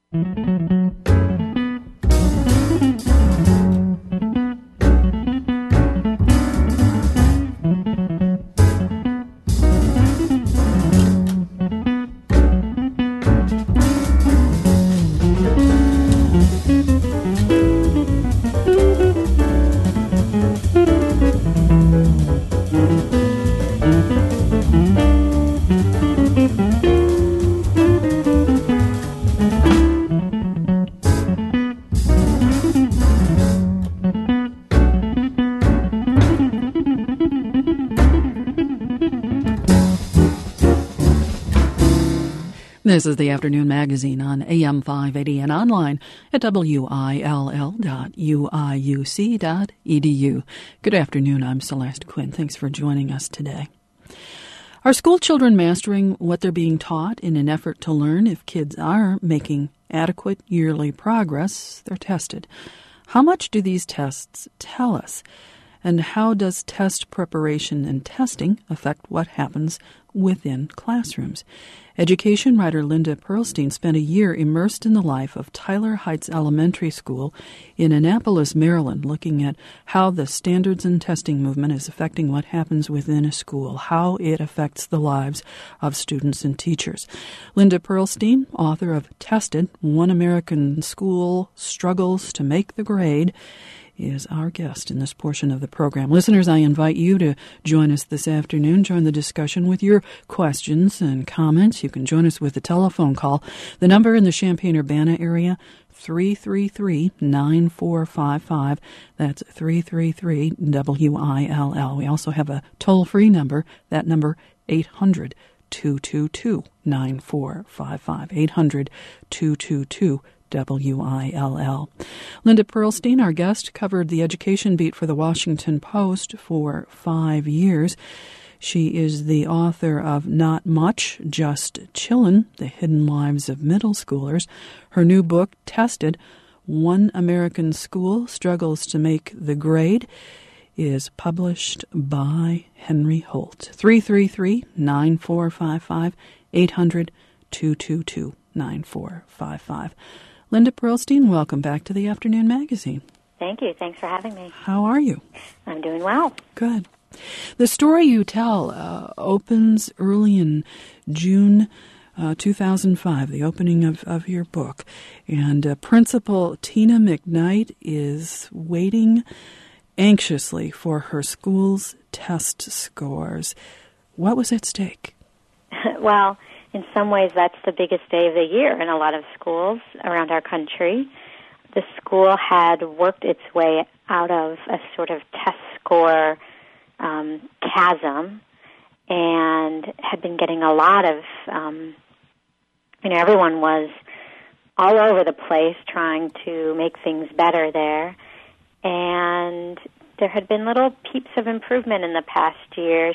This is the Afternoon Magazine on AM 580 and online at will.uiuc.edu. Good afternoon, I'm Celeste Quinn. Thanks for joining us today. Are school children mastering what they're being taught in an effort to learn? If kids are making adequate yearly progress, they're tested. How much do these tests tell us? And how does test preparation and testing affect what happens within classrooms? Education writer Linda Perlstein spent a year immersed in the life of Tyler Heights Elementary School in Annapolis, Maryland, looking at how the standards and testing movement is affecting what happens within a school, how it affects the lives of students and teachers. Linda Perlstein, author of Tested, One American School Struggles to Make the Grade, is our guest in this portion of the program. Listeners, I invite you to join us this afternoon. Join the discussion with your questions and comments. You can join us with a telephone call. The number in the Champaign-Urbana area, 333-9455. That's 333-WILL. We also have a toll-free number. That number, 800-222-9455. 800-222-WILL. Linda Perlstein, our guest, covered the education beat for the Washington Post for 5 years. She is the author of Not Much, Just Chillin', The Hidden Lives of Middle Schoolers. Her new book, Tested, One American School Struggles to Make the Grade, is published by Henry Holt. 333-9455, 800-222-9455. Linda Perlstein, welcome back to the Afternoon Magazine. Thank you. Thanks for having me. How are you? I'm doing well. Good. The story you tell opens early in June 2005, the opening of your book. And Principal Tina McKnight is waiting anxiously for her school's test scores. What was at stake? Well, in some ways, that's the biggest day of the year in a lot of schools around our country. The school had worked its way out of a sort of test score chasm and had been getting a lot of, everyone was all over the place trying to make things better there. And there had been little peeps of improvement in the past years,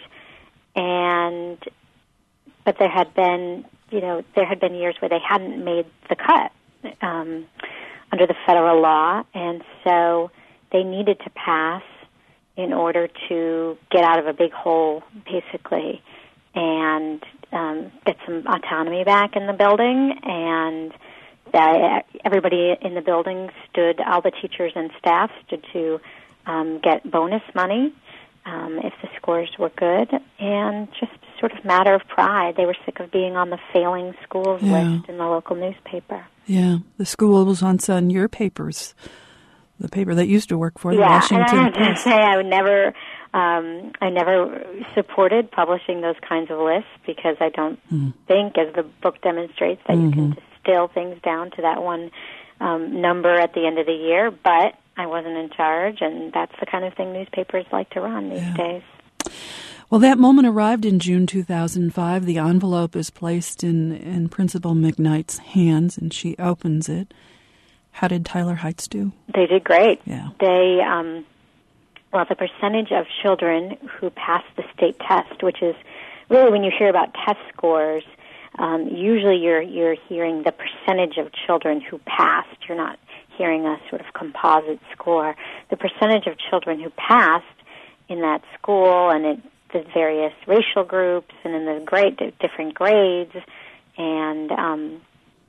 but there had been years where they hadn't made the cut under the federal law, and so they needed to pass in order to get out of a big hole, basically, and get some autonomy back in the building. And everybody in the building all the teachers and staff stood to get bonus money if the scores were good, and just sort of matter of pride. They were sick of being on the failing schools list in the local newspaper. Yeah, the school was once on your papers, the paper that used to work for the Washington Post. Yeah, and I have to say I never supported publishing those kinds of lists because I don't think, as the book demonstrates, that you can distill things down to that one number at the end of the year, but I wasn't in charge, and that's the kind of thing newspapers like to run these days. Well, that moment arrived in June 2005. The envelope is placed in Principal McKnight's hands, and she opens it. How did Tyler Heights do? They did great. Yeah. They, the percentage of children who passed the state test, which is really when you hear about test scores, usually you're hearing the percentage of children who passed. You're not hearing a sort of composite score. The percentage of children who passed in that school and in the various racial groups and in the different grades and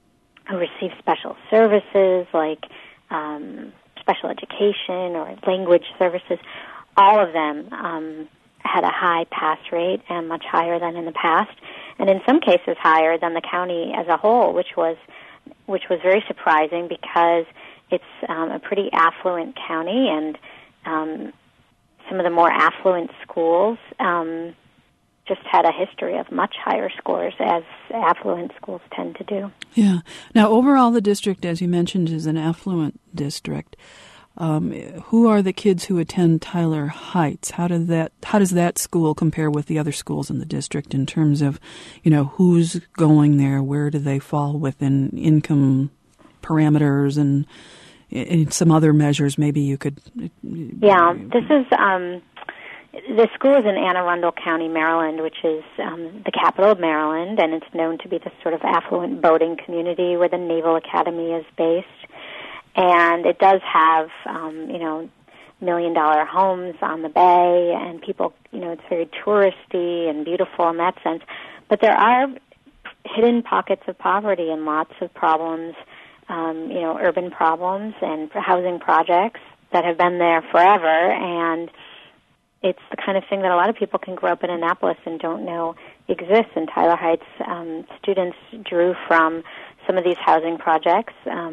who receive special services like special education or language services, all of them had a high pass rate and much higher than in the past, and in some cases higher than the county as a whole, which was very surprising because it's a pretty affluent county, and some of the more affluent schools just had a history of much higher scores, as affluent schools tend to do. Yeah. Now, overall, the district, as you mentioned, is an affluent district. Who are the kids who attend Tyler Heights? How does that school compare with the other schools in the district in terms of, who's going there? Where do they fall within income parameters and some other measures? Maybe you could. Yeah, this is. The school is in Anne Arundel County, Maryland, which is the capital of Maryland, and it's known to be the sort of affluent boating community where the Naval Academy is based. And it does have, $1 million homes on the bay, and people, it's very touristy and beautiful in that sense. But there are hidden pockets of poverty and lots of problems, urban problems and housing projects that have been there forever, and it's the kind of thing that a lot of people can grow up in Annapolis and don't know exists. In Tyler Heights, students drew from some of these housing projects.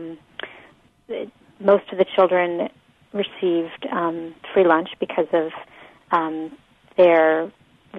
Most of the children received free lunch because of their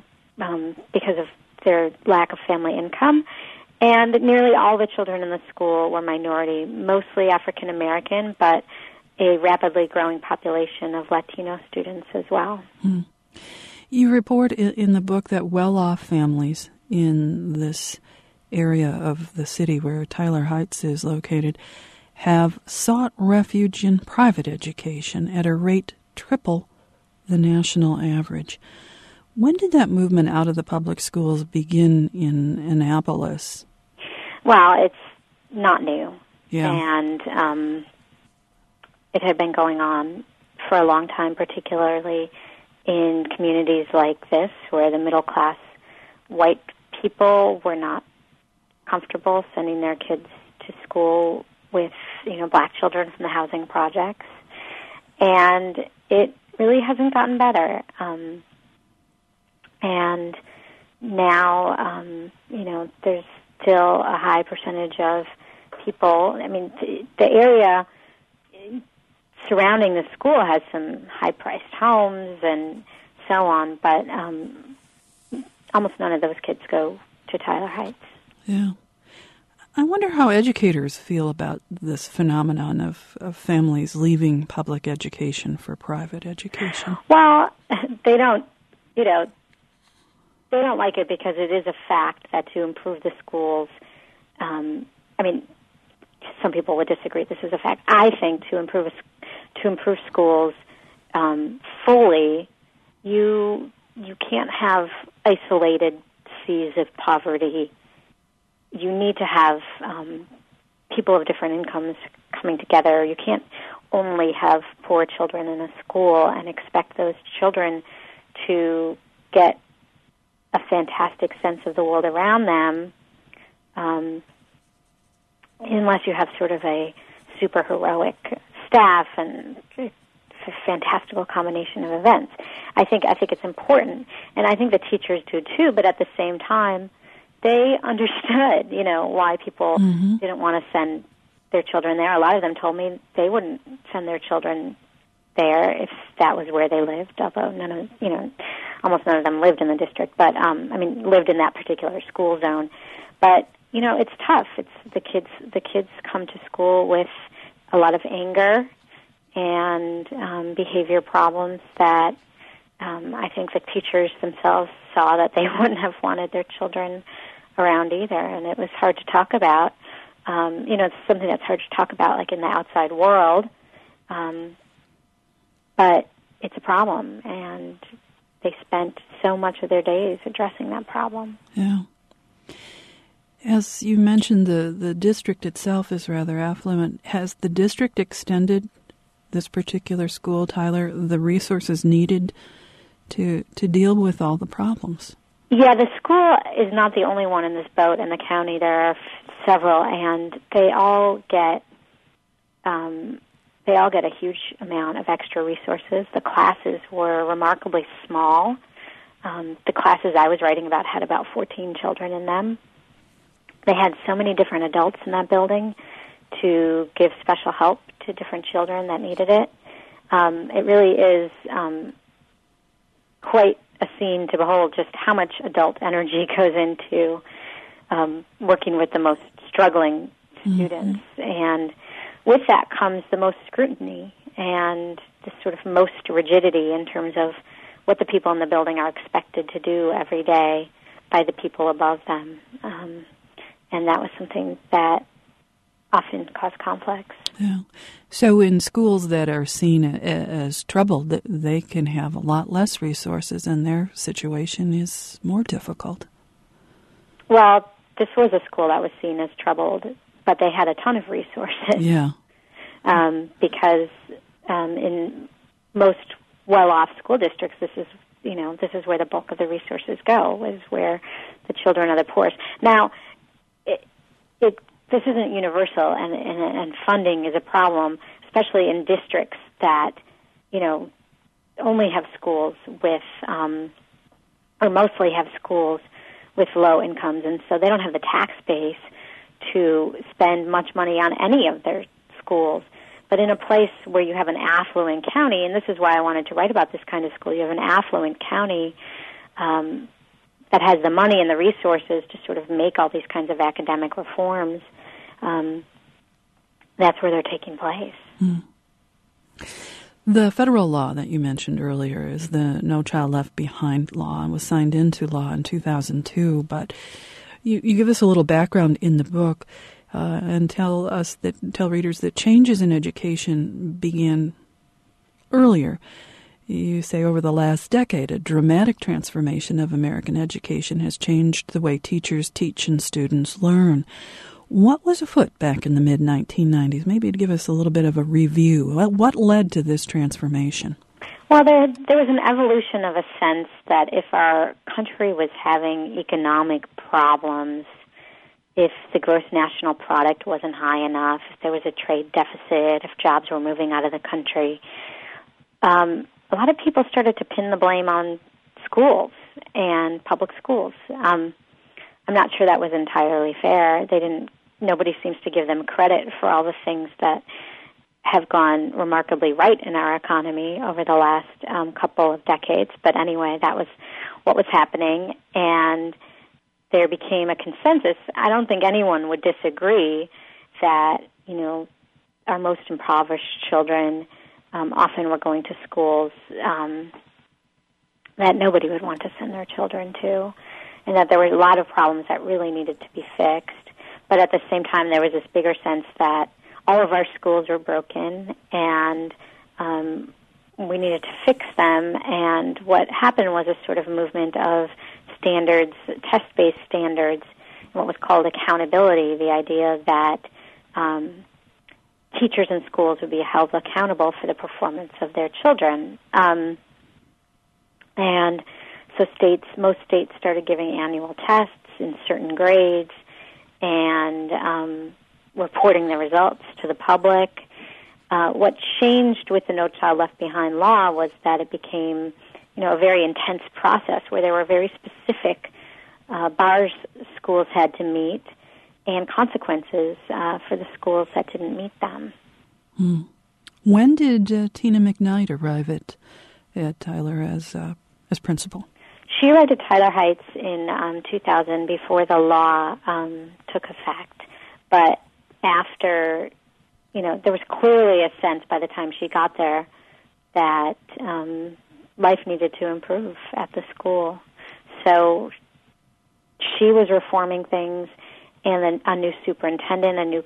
lack of family income, and nearly all the children in the school were minority, mostly African American, but a rapidly growing population of Latino students as well. You report in the book that well-off families in this area of the city where Tyler Heights is located have sought refuge in private education at a rate triple the national average. When did that movement out of the public schools begin in Annapolis? Well, it's not new. Yeah. And it had been going on for a long time, particularly in communities like this, where the middle-class white people were not comfortable sending their kids to school with, black children from the housing projects. And it really hasn't gotten better. And now, there's still a high percentage of people. I mean, the area surrounding the school has some high-priced homes and so on, but almost none of those kids go to Tyler Heights. Yeah. I wonder how educators feel about this phenomenon of families leaving public education for private education. Well, they don't like it because it is a fact that to improve the schools, some people would disagree. This is a fact. I think to improve schools fully, you can't have isolated seas of poverty. You need to have people of different incomes coming together. You can't only have poor children in a school and expect those children to get a fantastic sense of the world around them unless you have sort of a super heroic staff and a fantastical combination of events. I think it's important, and I think the teachers do too, but at the same time, they understood, why people didn't want to send their children there. A lot of them told me they wouldn't send their children there if that was where they lived, although almost none of them lived in the district, but, lived in that particular school zone. But, it's tough. It's the kids come to school with a lot of anger and behavior problems that I think the teachers themselves saw that they wouldn't have wanted their children around either, and it was hard to talk about. It's something that's hard to talk about, like in the outside world, but it's a problem, and they spent so much of their days addressing that problem. Yeah. As you mentioned, the district itself is rather affluent. Has the district extended this particular school, Tyler, the resources needed to deal with all the problems? Yeah, the school is not the only one in this boat in the county. There are several, and they all get a huge amount of extra resources. The classes were remarkably small. The classes I was writing about had about 14 children in them. They had so many different adults in that building to give special help to different children that needed it. It really is quite a scene to behold, just how much adult energy goes into working with the most struggling students. And with that comes the most scrutiny and the sort of most rigidity in terms of what the people in the building are expected to do every day by the people above them. And that was something that often caused conflicts. Yeah. So in schools that are seen as troubled, they can have a lot less resources and their situation is more difficult. Well, this was a school that was seen as troubled, but they had a ton of resources. Yeah. Because in most well-off school districts, this is where the bulk of the resources go, is where the children are the poorest. Now, this isn't universal, and funding is a problem, especially in districts that, only have schools with, or mostly have schools with low incomes, and so they don't have the tax base to spend much money on any of their schools. But in a place where you have an affluent county, and this is why I wanted to write about this kind of school, you have an affluent county that has the money and the resources to sort of make all these kinds of academic reforms. That's where they're taking place. Mm. The federal law that you mentioned earlier is the No Child Left Behind law and was signed into law in 2002. But you give us a little background in the book and tell readers that changes in education began earlier. You say over the last decade, a dramatic transformation of American education has changed the way teachers teach and students learn. What was afoot back in the mid-1990s? Maybe to give us a little bit of a review. What led to this transformation? Well, there was an evolution of a sense that if our country was having economic problems, if the gross national product wasn't high enough, if there was a trade deficit, if jobs were moving out of the country, a lot of people started to pin the blame on schools and public schools. I'm not sure that was entirely fair. Nobody seems to give them credit for all the things that have gone remarkably right in our economy over the last couple of decades. But anyway, that was what was happening, and there became a consensus. I don't think anyone would disagree that, our most impoverished children often were going to schools that nobody would want to send their children to, and that there were a lot of problems that really needed to be fixed. But at the same time, there was this bigger sense that all of our schools were broken, and we needed to fix them. And what happened was a sort of movement of standards, test-based standards, what was called accountability, the idea that teachers in schools would be held accountable for the performance of their children. And so most states started giving annual tests in certain grades and reporting the results to the public. What changed with the No Child Left Behind law was that it became, a very intense process where there were very specific bars schools had to meet and consequences for the schools that didn't meet them. Hmm. When did Tina McKnight arrive at Tyler as principal? She arrived at Tyler Heights in 2000 before the law took effect. But after, there was clearly a sense by the time she got there that life needed to improve at the school. So she was reforming things, and then a new superintendent,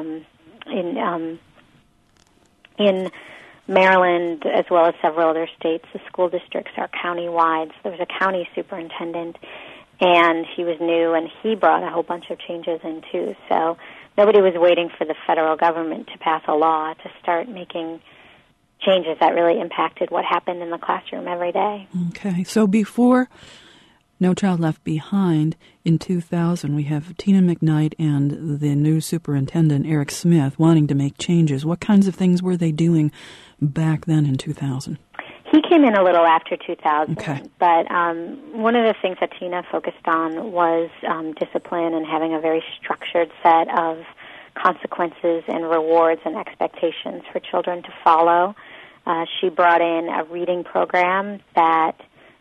in Maryland, as well as several other states, the school districts are county-wide. So there was a county superintendent, and he was new, and he brought a whole bunch of changes in, too. So nobody was waiting for the federal government to pass a law to start making changes that really impacted what happened in the classroom every day. Okay. So before No Child Left Behind in 2000. We have Tina McKnight and the new superintendent, Eric Smith, wanting to make changes. What kinds of things were they doing back then in 2000? He came in a little after 2000, okay. But one of the things that Tina focused on was discipline and having a very structured set of consequences and rewards and expectations for children to follow. She brought in a reading program or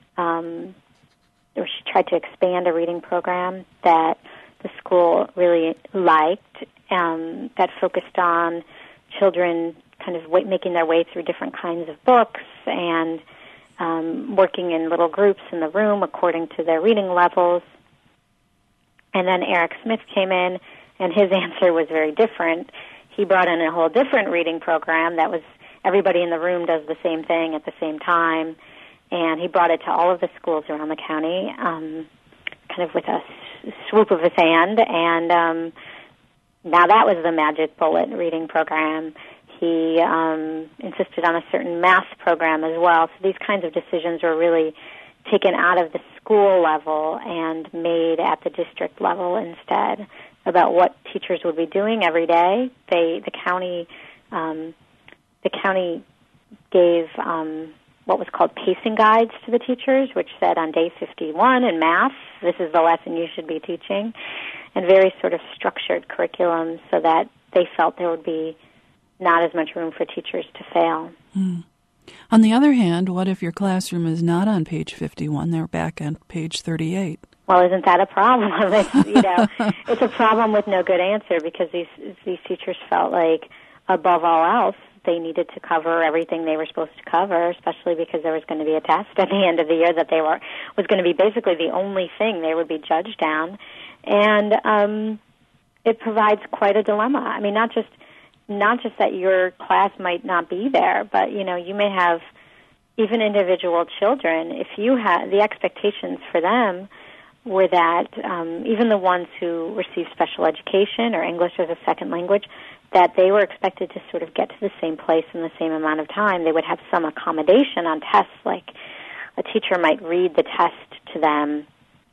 she tried to expand a reading program that the school really liked, that focused on children kind of making their way through different kinds of books and working in little groups in the room according to their reading levels. And then Eric Smith came in, and his answer was very different. He brought in a whole different reading program that was everybody in the room does the same thing at the same time, and he brought it to all of the schools around the county, kind of with a swoop of his hand, and now that was the magic bullet reading program. He insisted on a certain math program as well. So these kinds of decisions were really taken out of the school level and made at the district level instead about what teachers would be doing every day. The county gave what was called pacing guides to the teachers, which said on day 51 in math, this is the lesson you should be teaching, and very sort of structured curriculum so that they felt there would be not as much room for teachers to fail. Mm. On the other hand, what if your classroom is not on page 51, they're back on page 38? Well, isn't that a problem? It's a problem with no good answer because these teachers felt like, above all else, they needed to cover everything they were supposed to cover, especially because there was going to be a test at the end of the year that was going to be basically the only thing they would be judged on. And it provides quite a dilemma. I mean, not just that your class might not be there, but, you may have even individual children. If you had the expectations for them were that even the ones who receive special education or English as a second language, that they were expected to sort of get to the same place in the same amount of time. They would have some accommodation on tests, like a teacher might read the test to them,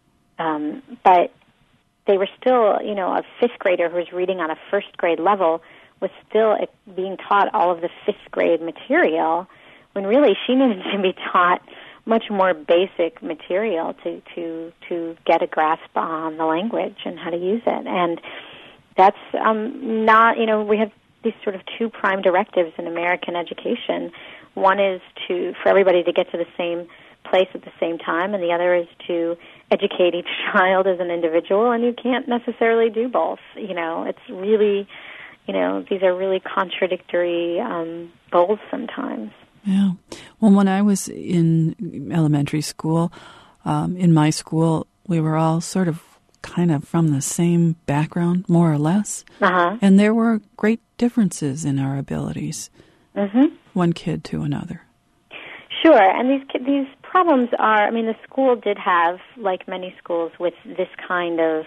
but they were still, a fifth grader who was reading on a first grade level was still being taught all of the fifth grade material when really she needed to be taught much more basic material to get a grasp on the language and how to use it. And that's not, we have these sort of two prime directives in American education. One is for everybody to get to the same place at the same time, and the other is to educate each child as an individual, and you can't necessarily do both. It's really, these are really contradictory goals sometimes. Yeah. Well, when I was in elementary school, in my school, we were all sort of kind of from the same background, more or less. Uh-huh. And there were great differences in our abilities, mm-hmm. one kid to another. Sure, and these problems are, the school did have, like many schools, with this kind of,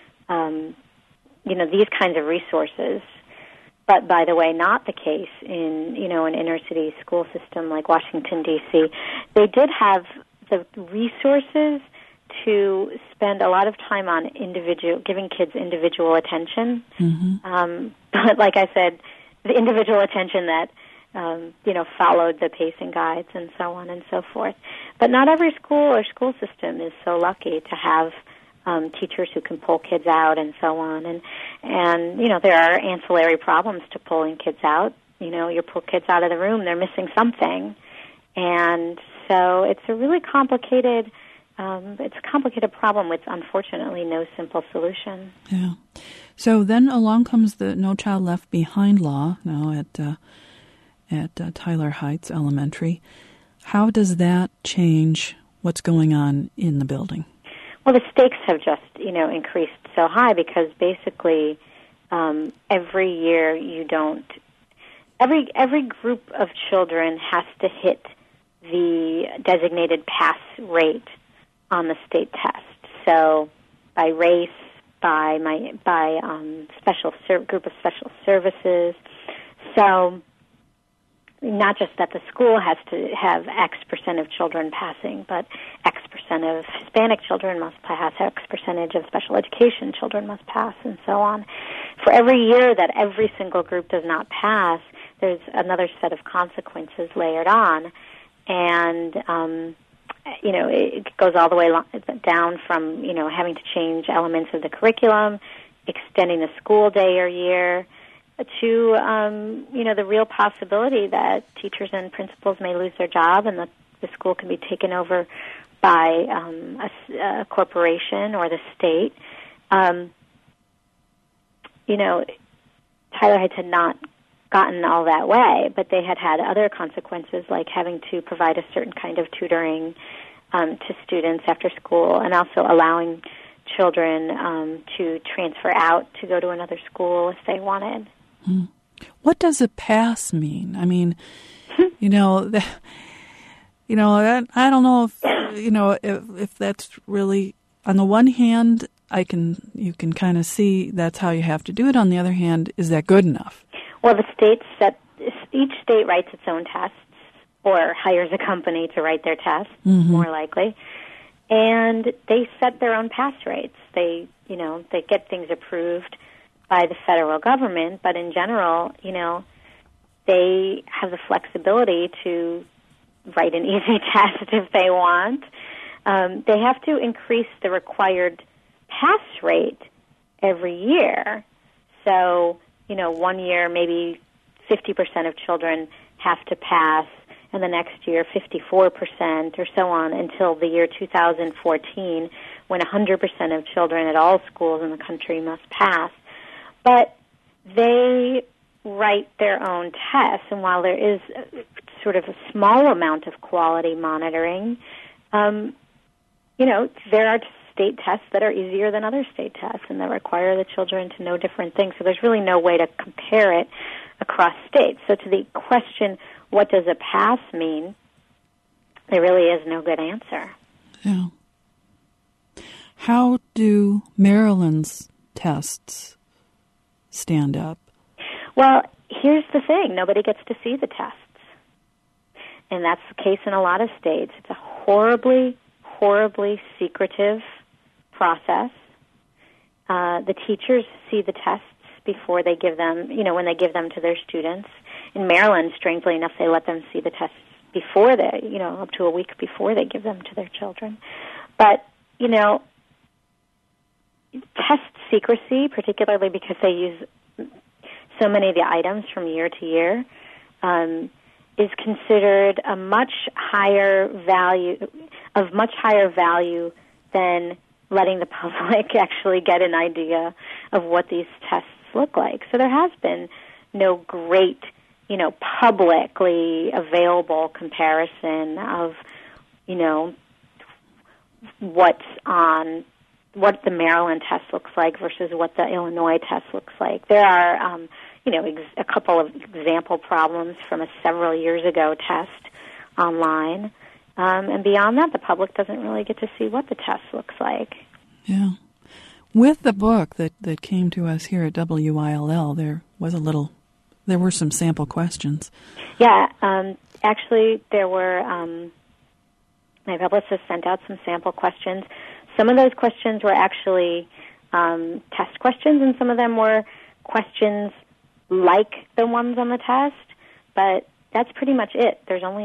these kinds of resources. But, by the way, not the case in, an inner-city school system like Washington, D.C. They did have the resources to spend a lot of time on giving kids individual attention. Mm-hmm. But like I said, the individual attention that, followed the pacing guides and so on and so forth. But not every school or school system is so lucky to have teachers who can pull kids out and so on. And there are ancillary problems to pulling kids out. You pull kids out of the room, they're missing something. And so it's a really complicated problem with, unfortunately, no simple solution. Yeah. So then along comes the No Child Left Behind law now at Tyler Heights Elementary. How does that change what's going on in the building? Well, the stakes have just, increased so high because basically every year every group of children has to hit the designated pass rate on the state test. So by race, by group of special services. So not just that the school has to have X percent of children passing, but X percent of Hispanic children must pass, X percentage of special education children must pass, and so on. For every year that every single group does not pass, there's another set of consequences layered on. And, it goes all the way down from, having to change elements of the curriculum, extending the school day or year, to, the real possibility that teachers and principals may lose their job and the school can be taken over by a corporation or the state. Tyler Heights had not gotten all that way, but they had other consequences, like having to provide a certain kind of tutoring to students after school, and also allowing children to transfer out to go to another school if they wanted. What does a pass mean? I mean, I don't know if that's really, on the one hand, you can kind of see that's how you have to do it. On the other hand, is that good enough? Well, each state writes its own tests or hires a company to write their tests, more likely. And they set their own pass rates. They get things approved by the federal government, but in general, they have the flexibility to write an easy test if they want. They have to increase the required pass rate every year. So, 1 year maybe 50% of children have to pass, and the next year 54% or so on until the year 2014 when 100% of children at all schools in the country must pass. But they write their own tests, and while there is sort of a small amount of quality monitoring, there are state tests that are easier than other state tests and that require the children to know different things. So there's really no way to compare it across states. So to the question, what does a pass mean, there really is no good answer. Yeah. How do Maryland's tests stand up? Well, here's the thing. Nobody gets to see the tests. And that's the case in a lot of states. It's a horribly, horribly secretive process. The teachers see the tests before they give them, when they give them to their students. In Maryland, strangely enough, they let them see the tests before they, up to a week before they give them to their children. But, test secrecy, particularly because they use so many of the items from year to year, is considered a much higher value than letting the public actually get an idea of what these tests look like. So there has been no great, publicly available comparison of, what the Maryland test looks like versus what the Illinois test looks like. There are, a couple of example problems from a several years ago test online. And beyond that, the public doesn't really get to see what the test looks like. Yeah. With the book that came to us here at WILL, there were some sample questions. Yeah. Actually, there were, my publicist sent out some sample questions. Some of those questions were actually test questions, and some of them were questions like the ones on the test, but that's pretty much it. There's only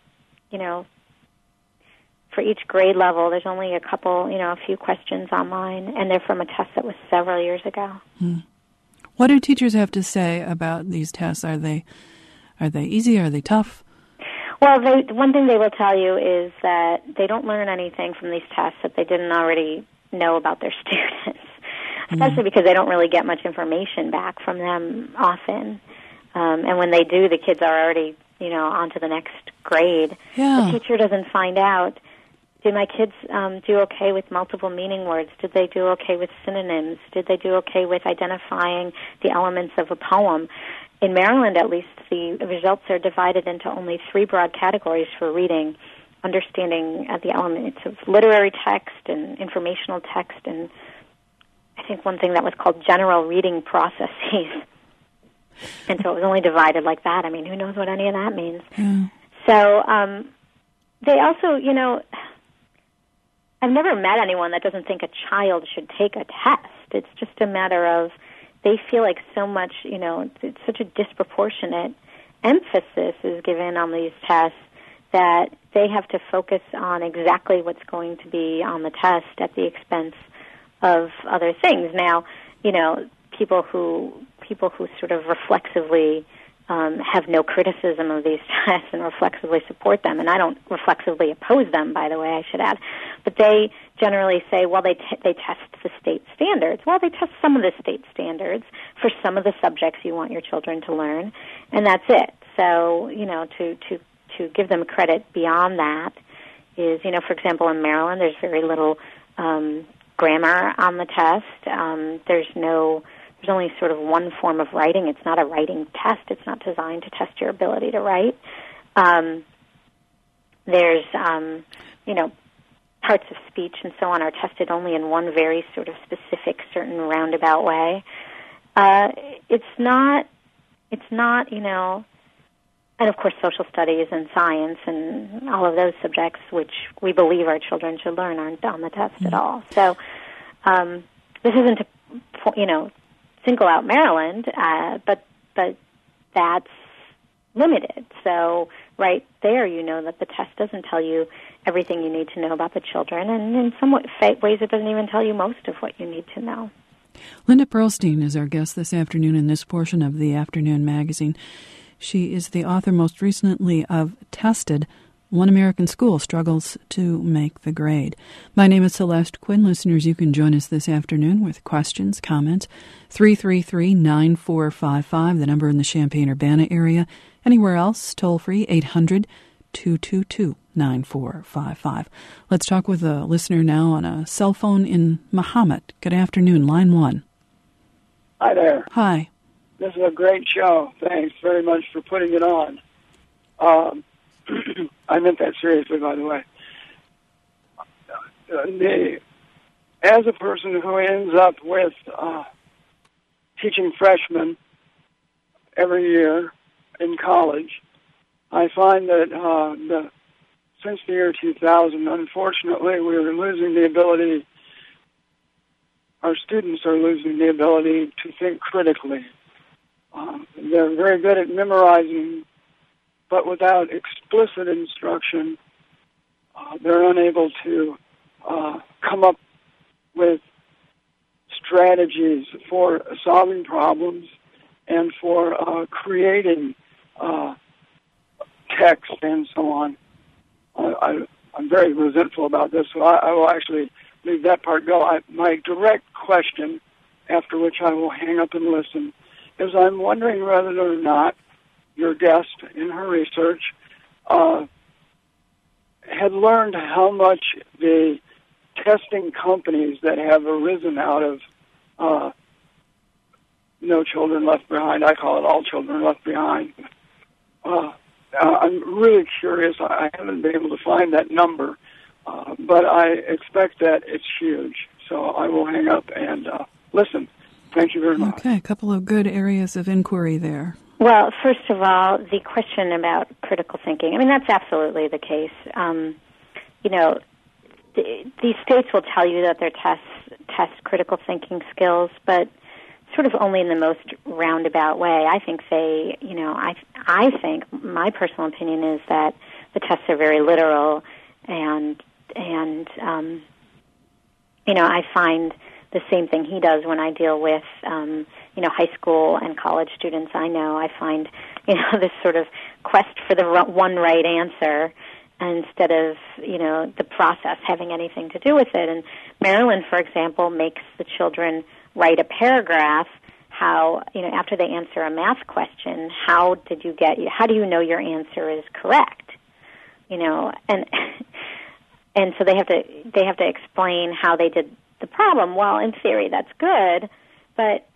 for each grade level, there's only a couple, a few questions online, and they're from a test that was several years ago. What do teachers have to say about these tests? Are they easy? Are they tough? Well, one thing they will tell you is that they don't learn anything from these tests that they didn't already know about their students, especially because they don't really get much information back from them often. And when they do, the kids are already, on to the next grade. Yeah. The teacher doesn't find out, did my kids do okay with multiple meaning words? Did they do okay with synonyms? Did they do okay with identifying the elements of a poem? In Maryland, at least, the results are divided into only 3 broad categories for reading: understanding the elements of literary text and informational text, and I think one thing that was called general reading processes. And so it was only divided like that. I mean, who knows what any of that means? Yeah. So they also, I've never met anyone that doesn't think a child should take a test. It's just a matter of they feel like so much, it's such a disproportionate emphasis is given on these tests that they have to focus on exactly what's going to be on the test at the expense of other things. Now, people who sort of reflexively have no criticism of these tests and reflexively support them, and I don't reflexively oppose them, by the way, I should add, but they generally say, well, they test the state standards. Well, they test some of the state standards for some of the subjects you want your children to learn, and that's it. So, to give them credit beyond that is, for example, in Maryland, there's very little grammar on the test. There's only sort of one form of writing. It's not a writing test. It's not designed to test your ability to write. There's, parts of speech and so on are tested only in one very sort of specific, certain roundabout way. It's not, and of course social studies and science and all of those subjects which we believe our children should learn aren't on the test at all. So this isn't to, single out Maryland, but that's limited. So right there, that the test doesn't tell you everything you need to know about the children, and in some ways it doesn't even tell you most of what you need to know. Linda Pearlstein is our guest this afternoon in this portion of the Afternoon Magazine. She is the author most recently of Tested, One American School Struggles to Make the Grade. My name is Celeste Quinn. Listeners, you can join us this afternoon with questions, comments, 333-9455, the number in the Champaign-Urbana area. Anywhere else, toll-free, 800-222-9455. Let's talk with a listener now on a cell phone in Mahomet. Good afternoon, line 1. Hi there. Hi. This is a great show. Thanks very much for putting it on. I meant that seriously, by the way. As a person who ends up with teaching freshmen every year in college, I find that since the year 2000, unfortunately, our students are losing the ability to think critically. They're very good at memorizing, but without explicit instruction, they're unable to come up with strategies for solving problems and for creating text and so on. I'm very resentful about this, so I will actually leave that part go. My direct question, after which I will hang up and listen, is I'm wondering whether or not your guest in her research had learned how much the testing companies that have arisen out of No Children Left Behind, I call it All Children Left Behind. I'm really curious. I haven't been able to find that number, but I expect that it's huge. So I will hang up and listen. Thank you very much. Okay, a couple of good areas of inquiry there. Well, first of all, the question about critical thinking, that's absolutely the case. These states will tell you that their tests test critical thinking skills, but sort of only in the most roundabout way. I think I think my personal opinion is that the tests are very literal, and I find the same thing he does when I deal with, high school and college students. I find, this sort of quest for the one right answer instead of, the process having anything to do with it. And Maryland, for example, makes the children write a paragraph how, after they answer a math question, how do you know your answer is correct? And so they have to explain how they did the problem. Well, in theory, that's good, but,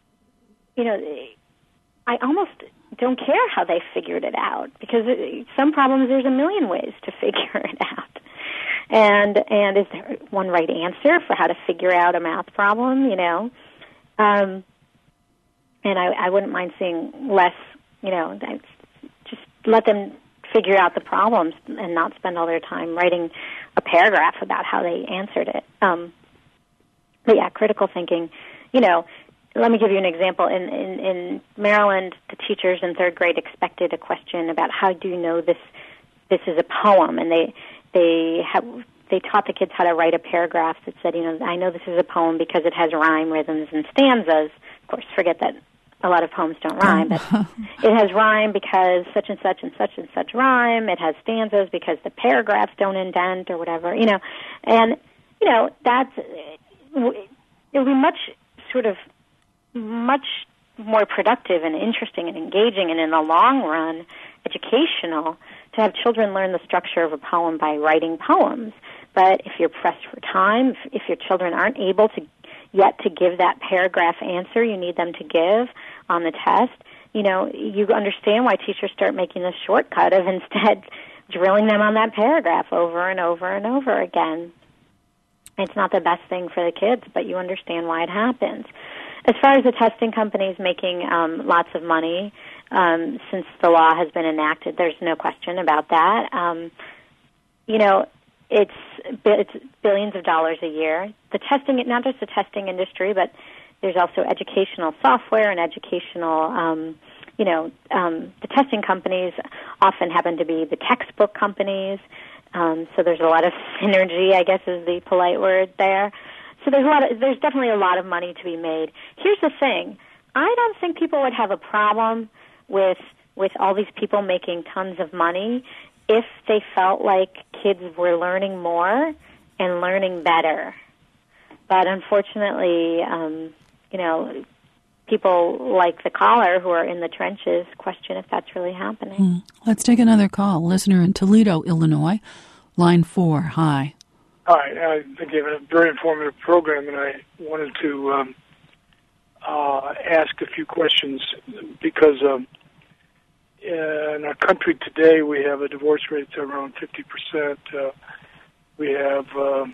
I almost don't care how they figured it out, because some problems there's a million ways to figure it out. And is there one right answer for how to figure out a math problem, And I wouldn't mind seeing less, just let them figure out the problems and not spend all their time writing a paragraph about how they answered it. But yeah, critical thinking, let me give you an example. In Maryland, the teachers in third grade expected a question about how do you know this is a poem, and they taught the kids how to write a paragraph that said, I know this is a poem because it has rhyme, rhythms, and stanzas. Of course, forget that a lot of poems don't rhyme, but it has rhyme because such and such and such and such rhyme. It has stanzas because the paragraphs don't indent or whatever, And, that's, it would be much more productive and interesting and engaging and in the long run educational to have children learn the structure of a poem by writing poems. But if you're pressed for time, if your children aren't able to give that paragraph answer you need them to give on the test, you understand why teachers start making the shortcut of instead drilling them on that paragraph over and over and over again. It's not the best thing for the kids, but you understand why it happens. As far as the testing companies making lots of money since the law has been enacted, there's no question about that. It's billions of dollars a year. The testing, not just the testing industry, but there's also educational software and educational, the testing companies often happen to be the textbook companies. So there's a lot of synergy, I guess is the polite word there. So there's definitely a lot of money to be made. Here's the thing. I don't think people would have a problem with all these people making tons of money if they felt like kids were learning more and learning better. But unfortunately, people like the caller who are in the trenches question if that's really happening. Let's take another call. Listener in Toledo, Illinois, line 4. Hi. Hi. I think you have a very informative program, and I wanted to ask a few questions because in our country today we have a divorce rate of around 50%. We have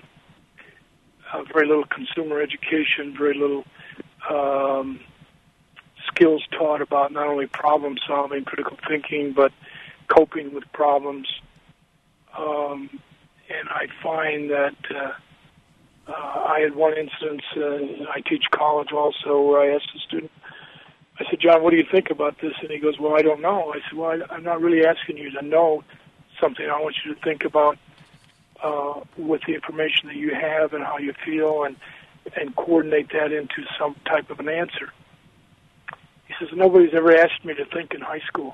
very little consumer education, very little skills taught about not only problem solving, critical thinking, but coping with problems. And I find that I had one instance, I teach college also, where I asked a student, I said, John, what do you think about this? And he goes, well, I don't know. I said, well, I'm not really asking you to know something. I want you to think about with the information that you have and how you feel and coordinate that into some type of an answer. He says, nobody's ever asked me to think in high school.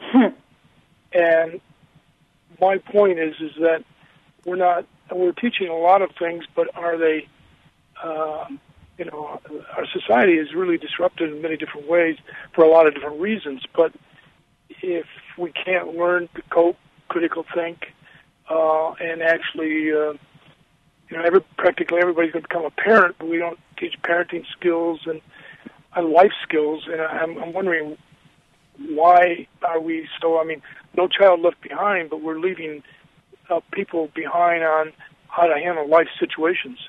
And my point is that we're teaching a lot of things, but are they, our society is really disrupted in many different ways for a lot of different reasons. But if we can't learn to cope, critical think, and actually, practically everybody's going to become a parent, but we don't teach parenting skills and life skills. And I'm wondering, why are we so, no child left behind, but we're leaving people behind on how to handle life situations.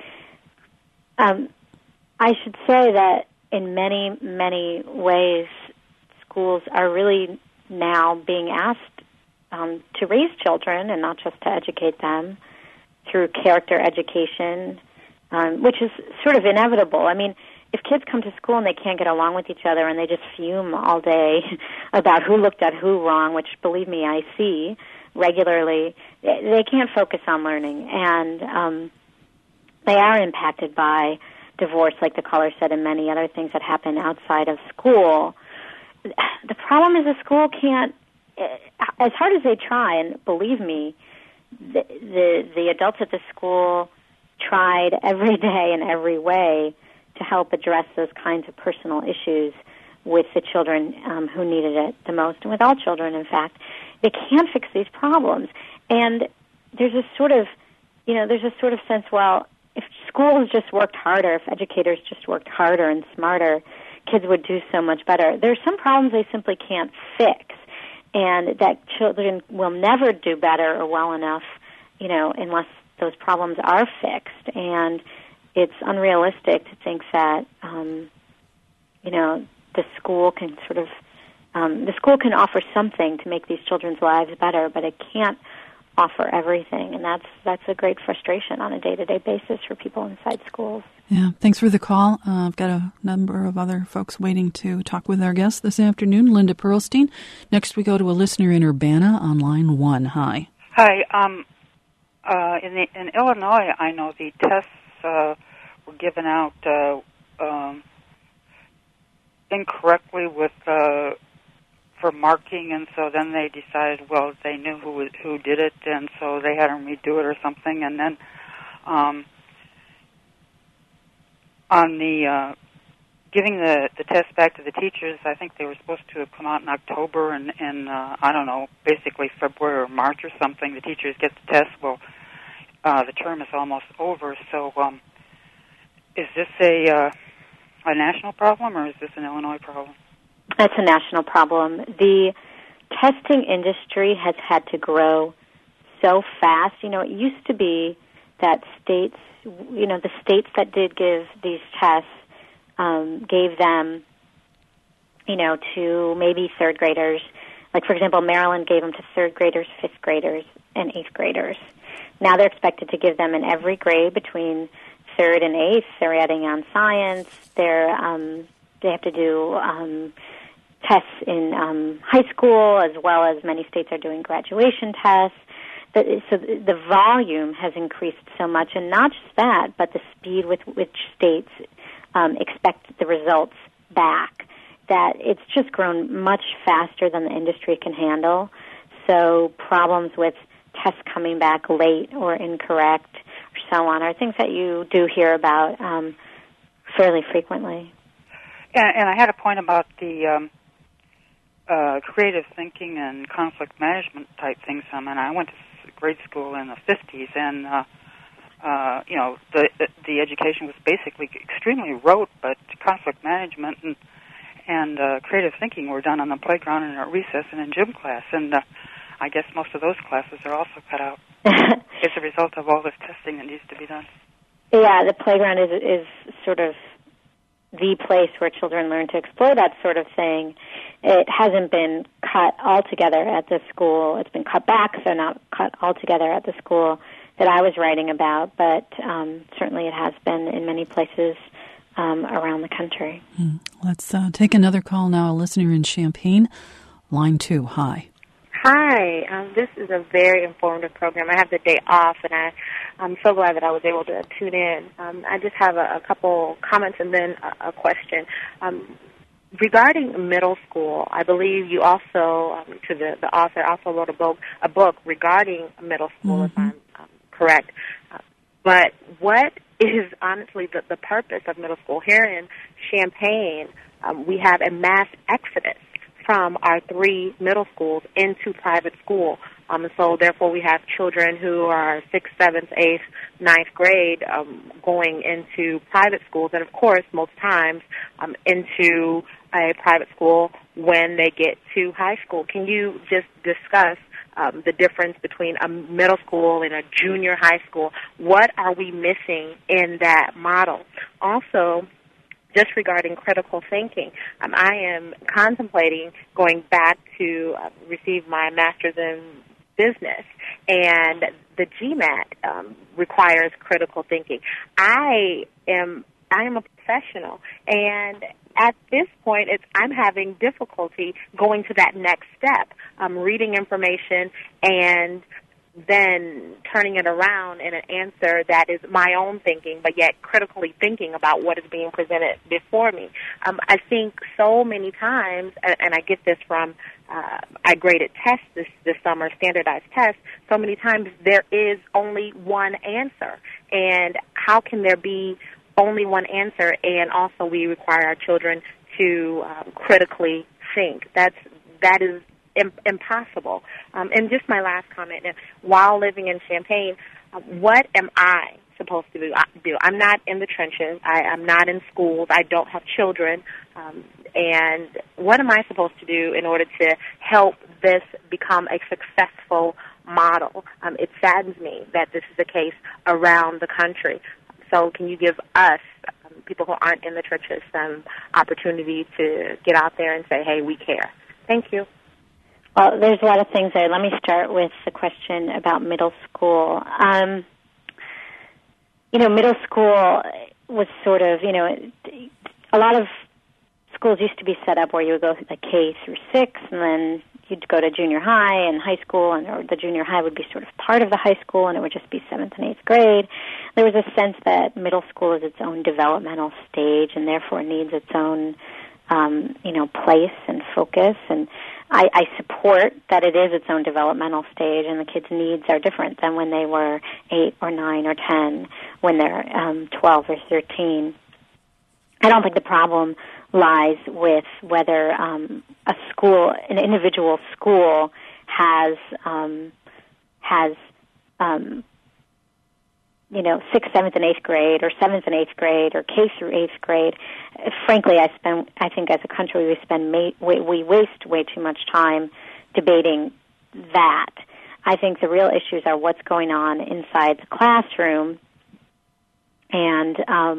I should say that in many, many ways, schools are really now being asked to raise children and not just to educate them through character education, which is sort of inevitable. If kids come to school and they can't get along with each other and they just fume all day about who looked at who wrong, which, believe me, I see regularly, they can't focus on learning. And they are impacted by divorce, like the caller said, and many other things that happen outside of school. The problem is the school can't, as hard as they try, and believe me, the adults at the school tried every day in every way to help address those kinds of personal issues with the children who needed it the most, and with all children, in fact. They can't fix these problems. And there's a sort of sense, well, if schools just worked harder, if educators just worked harder and smarter, kids would do so much better. There's some problems they simply can't fix, and that children will never do better or well enough, unless those problems are fixed. And it's unrealistic to think that, the school can the school can offer something to make these children's lives better, but it can't offer everything, and that's a great frustration on a day-to-day basis for people inside schools. Yeah, thanks for the call. I've got a number of other folks waiting to talk with our guest this afternoon, Linda Perlstein. Next, we go to a listener in Urbana on line 1. Hi. Hi. In Illinois, I know the tests were given out incorrectly with for marking, and so then they decided, well, they knew who did it, and so they had them redo it or something, and then on the giving the test back to the teachers, I think they were supposed to have come out in October, and I don't know, basically February or March or something, the teachers get the test. Well, the term is almost over, so is this a national problem, or is this an Illinois problem? It's a national problem. The testing industry has had to grow so fast. You know, it used to be that states, you know, the states that did give these tests gave them, you know, to maybe third graders. Like, for example, Maryland gave them to third graders, fifth graders, and eighth graders. Now they're expected to give them in every grade between third and eighth. They're adding on science. They have to do tests in high school, as well as many states are doing graduation tests. So the volume has increased so much, and not just that, but the speed with which states expect the results back, that it's just grown much faster than the industry can handle. So problems with tests coming back late or incorrect or so on are things that you do hear about fairly frequently. And I had a point about the creative thinking and conflict management type things. I mean, I went to grade school in the 50s, and you know, the education was basically extremely rote, but conflict management and creative thinking were done on the playground and at recess and in gym class, and I guess most of those classes are also cut out as a result of all this testing that needs to be done. Yeah, the playground is sort of the place where children learn to explore that sort of thing. It hasn't been cut altogether at the school. It's been cut back, so not cut altogether at the school that I was writing about, but certainly it has been in many places around the country. Let's take another call now. A listener in Champaign, line 2. Hi. Hi. This is a very informative program. I have the day off, and I'm so glad that I was able to tune in. I just have a couple comments and then a question. Regarding middle school, I believe you also, to the author, also wrote a book regarding middle school, if I'm correct. But what is honestly the purpose of middle school? Here in Champaign, we have a mass exodus from our 3 middle schools into private school. So therefore we have children who are 6th, 7th, 8th, 9th grade going into private schools, and of course most times into a private school when they get to high school. Can you just discuss the difference between a middle school and a junior high school? What are we missing in that model? Also, just regarding critical thinking, I am contemplating going back to receive my master's in business, and the GMAT requires critical thinking. I am a professional, and at this point, I'm having difficulty going to that next step, reading information and then turning it around in an answer that is my own thinking, but yet critically thinking about what is being presented before me. I think so many times, and I get this from, I graded tests this summer, standardized tests, so many times there is only one answer. And how can there be only one answer, and also we require our children to critically think? That is impossible. And just my last comment, while living in Champaign, what am I supposed to do? I'm not in the trenches. I'm not in schools. I don't have children. And what am I supposed to do in order to help this become a successful model? It saddens me that this is the case around the country. So can you give us, people who aren't in the churches some opportunity to get out there and say, hey, we care. Thank you. Well, there's a lot of things there. Let me start with the question about middle school. Middle school was sort of, a lot of schools used to be set up where you would go like K through 6, and then you'd go to junior high and high school, or the junior high would be sort of part of the high school, and it would just be 7th and 8th grade. There was a sense that middle school is its own developmental stage and therefore needs its own, place and focus. And I support that it is its own developmental stage, and the kids' needs are different than when they were 8 or 9 or 10, when they're 12 or 13. I don't think the problem lies with whether an individual school has 6th, 7th, and 8th grade, or 7th and 8th grade, or K through 8th grade. Frankly, I think as a country we waste way too much time debating that. I think the real issues are what's going on inside the classroom, and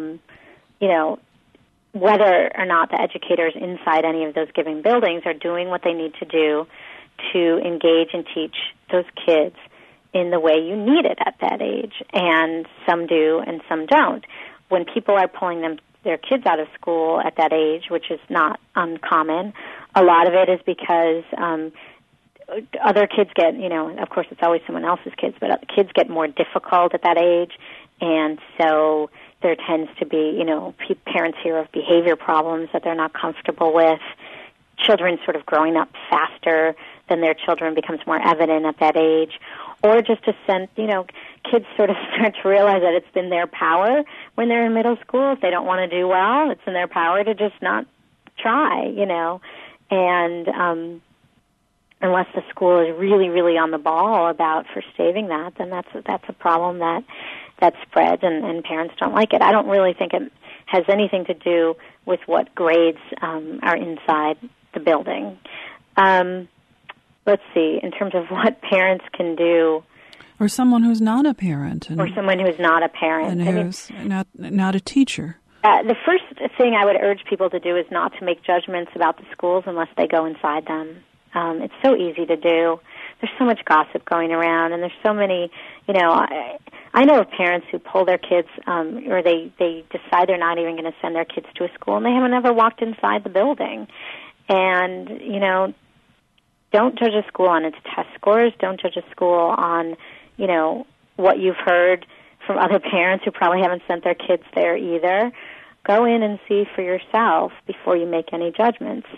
whether or not the educators inside any of those given buildings are doing what they need to do to engage and teach those kids in the way you need it at that age. And some do and some don't. When people are pulling their kids out of school at that age, which is not uncommon, a lot of it is because other kids get, of course it's always someone else's kids, but kids get more difficult at that age, and so there tends to be, parents hear of behavior problems that they're not comfortable with. Children sort of growing up faster than their children becomes more evident at that age. Or just a sense, kids sort of start to realize that it's in their power when they're in middle school. If they don't want to do well, it's in their power to just not try, And unless the school is really, really on the ball about forstaving that, then that's a problem that spreads, and parents don't like it. I don't really think it has anything to do with what grades are inside the building. Let's see, in terms of what parents can do. Or someone who's not a parent. Or someone who's not a parent. And who's not a teacher. The first thing I would urge people to do is not to make judgments about the schools unless they go inside them. It's so easy to do. There's so much gossip going around, and there's so many, I know of parents who pull their kids, or they decide they're not even going to send their kids to a school, and they haven't ever walked inside the building. And, don't judge a school on its test scores. Don't judge a school on, what you've heard from other parents who probably haven't sent their kids there either. Go in and see for yourself before you make any judgments.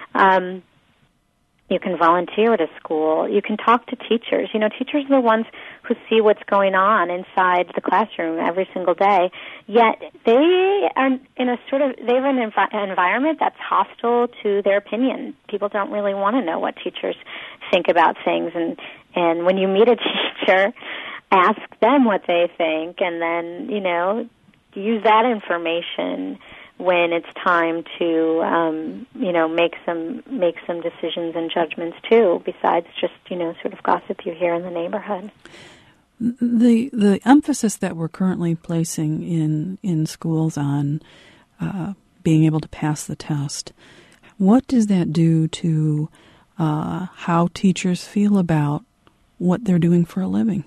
You can volunteer at a school. You can talk to teachers. Teachers are the ones who see what's going on inside the classroom every single day. Yet they are in they have an environment that's hostile to their opinion. People don't really want to know what teachers think about things. And when you meet a teacher, ask them what they think, and then, use that information when it's time to, make some decisions and judgments too, besides just, sort of gossip you hear in the neighborhood. The emphasis that we're currently placing in schools on being able to pass the test, what does that do to how teachers feel about what they're doing for a living?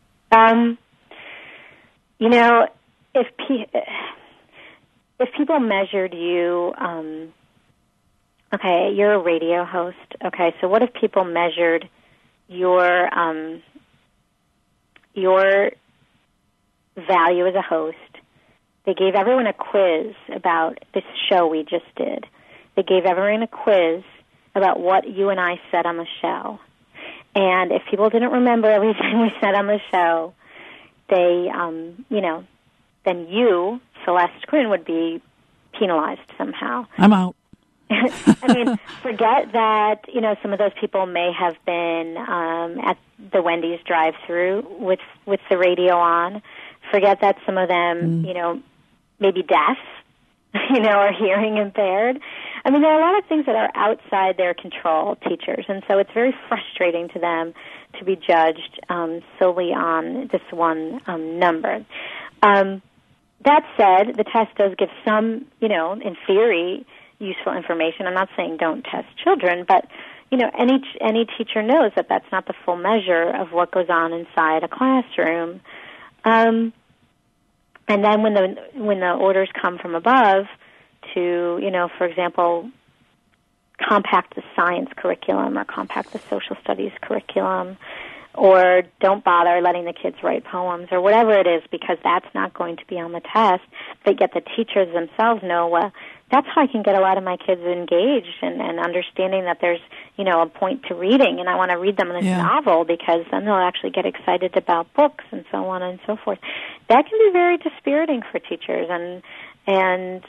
If people measured you, okay, you're a radio host. Okay, so what if people measured your value as a host? They gave everyone a quiz about this show we just did. They gave everyone a quiz about what you and I said on the show. And if people didn't remember everything we said on the show, they, then you, Celeste Quinn, would be penalized somehow. I'm out. I mean, forget that, some of those people may have been at the Wendy's drive-thru with the radio on. Forget that some of them, maybe deaf, or hearing impaired. I mean, there are a lot of things that are outside their control, teachers, and so it's very frustrating to them to be judged solely on this one number. That said, the test does give some, in theory, useful information. I'm not saying don't test children, but, any teacher knows that that's not the full measure of what goes on inside a classroom. And then when the orders come from above to, for example, compact the science curriculum or compact the social studies curriculum, or don't bother letting the kids write poems, or whatever it is, because that's not going to be on the test, but yet the teachers themselves know, well, that's how I can get a lot of my kids engaged and understanding that there's, a point to reading, and I want to read them this novel because then they'll actually get excited about books and so on and so forth. That can be very dispiriting for teachers, and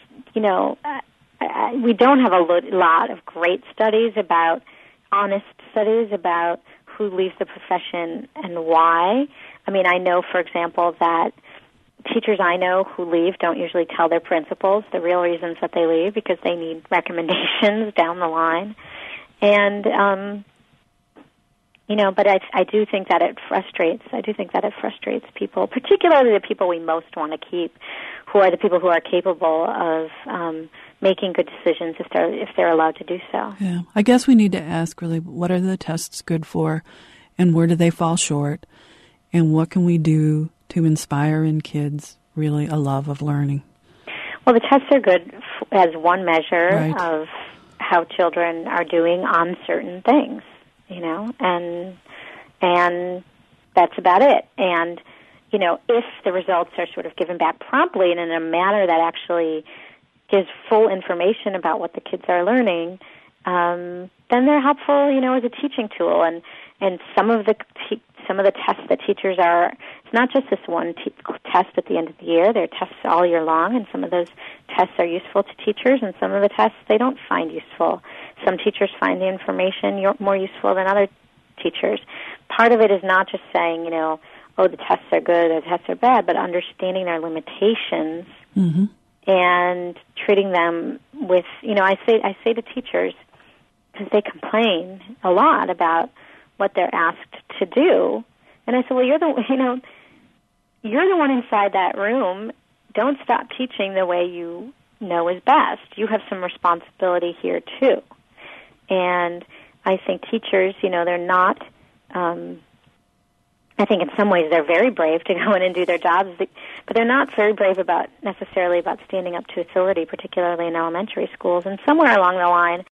we don't have a lot of great studies about, honest studies about who leaves the profession and why. I mean, I know, for example, that teachers I know who leave don't usually tell their principals the real reasons that they leave because they need recommendations down the line. And, but I do think that it frustrates. I do think that it frustrates people, particularly the people we most want to keep, who are the people who are capable of making good decisions if they're allowed to do so. Yeah, I guess we need to ask really, what are the tests good for, and where do they fall short, and what can we do to inspire in kids really a love of learning? Well, the tests are good as one measure of how children are doing on certain things, and that's about it. And if the results are sort of given back promptly and in a manner that actually gives full information about what the kids are learning, then they're helpful, as a teaching tool. And some of the tests that teachers are, it's not just this one test at the end of the year. There are tests all year long, and some of those tests are useful to teachers, and some of the tests they don't find useful. Some teachers find the information more useful than other teachers. Part of it is not just saying, the tests are good or the tests are bad, but understanding their limitations and treating them with, I say to teachers, because they complain a lot about what they're asked to do, and I said, well, you're the one inside that room. Don't stop teaching the way you know is best. You have some responsibility here too. And I think teachers, they're not. I think in some ways they're very brave to go in and do their jobs, but they're not very brave necessarily about standing up to authority, particularly in elementary schools. And somewhere along the line,